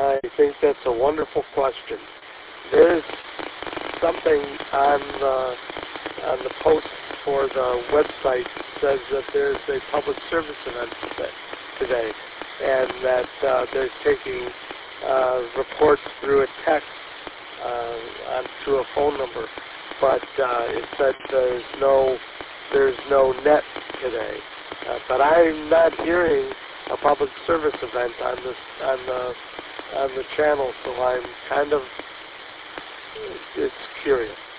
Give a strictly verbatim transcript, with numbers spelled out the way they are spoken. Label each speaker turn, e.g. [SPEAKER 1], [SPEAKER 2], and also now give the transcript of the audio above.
[SPEAKER 1] I think that's a wonderful question. There's something on the, on the post for the website that says that there's a public service event today, and that uh, they're taking uh, reports through a text uh, on, through a phone number, but uh, it said there's no there's no net today. Uh, but I'm not hearing a public service event on this on the on the channel, so I'm kind of it's curious.